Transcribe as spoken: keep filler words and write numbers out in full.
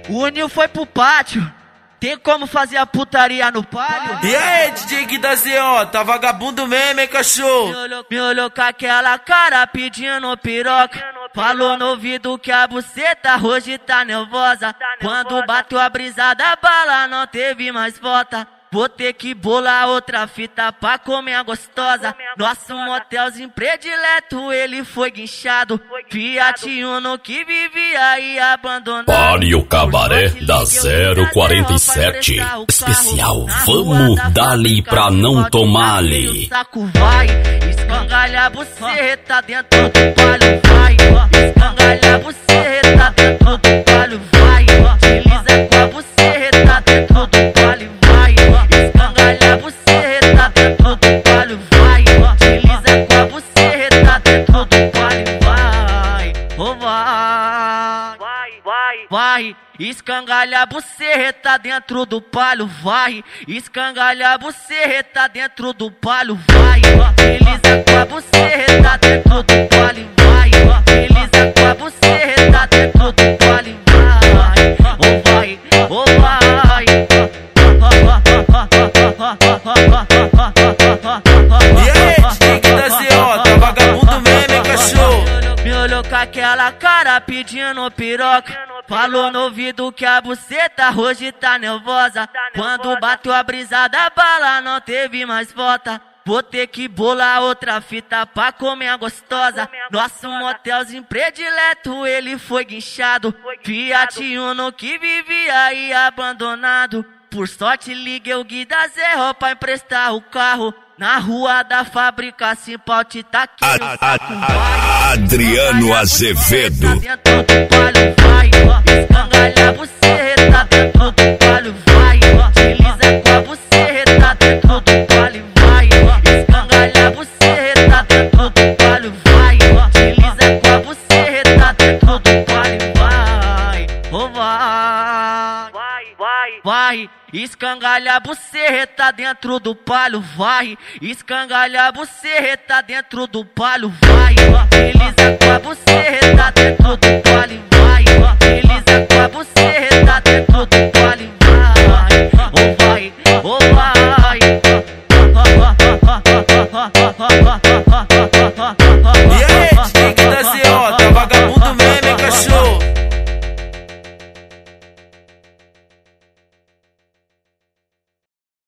O Nil foi pro pátio. Tem como fazer a putaria no palio? E aí, D J Gui da Z O, tá vagabundo mesmo, hein, cachorro? Me olhou, me olhou com aquela cara pedindo piroca. Falou no ouvido que a buceta hoje tá nervosa. Quando bateu a brisa da bala não teve mais volta. Vou ter que bolar outra fita pra comer a gostosa. Nosso motelzinho predileto, ele foi guinchado. Fiat Uno que vivia e abandonado. Palio Cabaré da zero quarenta e sete. Especial, vamos dali pra não tomar-lhe. O saco vai, escangalha a buceta dentro do palio vai. Escangalha a buceta dentro do palio vai. Desliza com a buceta dentro do palio vai. Escangalha a buceta dentro do palio vai. Desliza com a buceta dentro do palio vai. Oh vai, vai, vai, vai. Escangalha a buceta dentro do palio vai. Escangalha a buceta dentro do palio vai. Desliza com a buceta dentro do palio vai. Desliza com a buceta dentro do palio vai. Oh vai, oh vai. E aí, D J Gui da Z O, tá vagabundo mesmo, hein, cachorro? Me olhou com aquela cara pedindo piroca. Falou no ouvido que a buceta hoje tá nervosa. Quando bateu a brisa da bala não teve mais volta. Vou ter que bolar outra fita pra comer a gostosa. Nosso motelzinho predileto, ele foi guinchado. Fiat Uno que vivia aí abandonado. Por sorte liguei o Gui da Z O pra emprestar o carro. Na rua da fábrica, Simpote tá aqui. A, a, a, Adriano Azevedo. Dentro do palio vai. Escangalha a buceta dentro do palio vai. Desliza com a buceta dentro do palio vai. Escangalha a buceta dentro do palio vai. Desliza com a buceta dentro do palio vai. Oh vai, vai, vai, vai. Escangalha a buceta dentro do palio vai. Escangalha a buceta dentro do palio vai. Desliza com a buceta dentro do palio vai. Desliza com a buceta dentro do palio vai. Oh vai, oh vai.